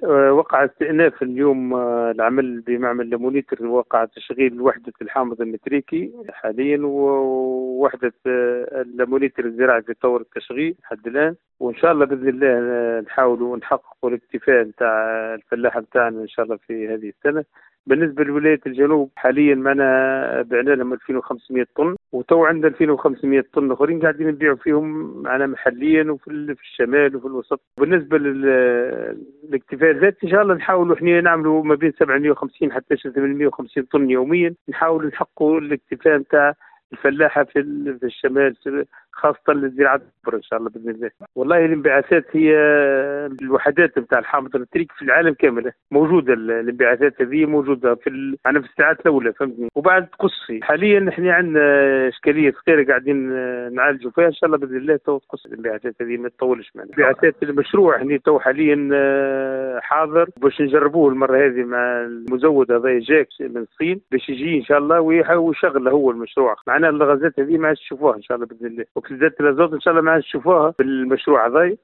وقع استئناف اليوم العمل بمعمل لامونيتر، وقع تشغيل وحدة الحامض المتريكي حاليا، ووحدة اللامونيتر الزراعي في طور التشغيل لحد الآن. وإن شاء الله بإذن الله نحاولوا نحققوا الاكتفاء نتاع الفلاحة بتاعنا إن شاء الله في هذه السنة. بالنسبة لولاية الجنوب حاليا معنا بعنا لهم 2500 طن، وتو عندنا 2500 طن اخرين قاعدين نبيعوا فيهم معنا محليا وفي الشمال وفي الوسط. بالنسبة للاكتفاء الذاتي ان شاء الله نحاولوا احنا نعملوا ما بين 750 حتى 850 طن يوميا، نحاولوا نحققوا الاكتفاء نتاع الفلاحة في الشمال، خاصة للزراعة الكبرى إن شاء الله بإذن الله. والله الانبعاثات هي الوحدات نتاع الحامض النتريكي في العالم كامل موجودة، الانبعاثات هذه موجودة معنا في الساعات الأولى، فهمتني، وبعد تقصي. حاليا احنا عندنا إشكالية صغيرة قاعدين نعالجوا فيها، إن شاء الله بإذن الله تو تقص الانبعاثات هذه ما تطولش معنا. انبعاثات المشروع احنا تو حاليا حاضر باش نجربوه المرة هذه مع المزود هذا جاك من الصين باش يجي إن شاء الله ويشغل هو المشروع. معنا الغازات هذه ما عادش تشوفوها إن شاء الله بإذن الله، وكسدات الازوت ان شاء الله ما عادش تشوفوها في المشروع هذا.